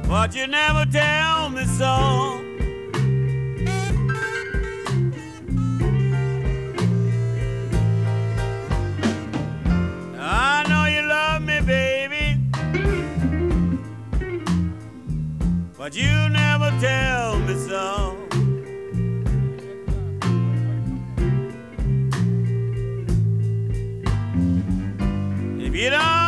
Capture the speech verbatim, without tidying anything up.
but you never tell me so. I know you love me, baby, but you never tell me so. If you don't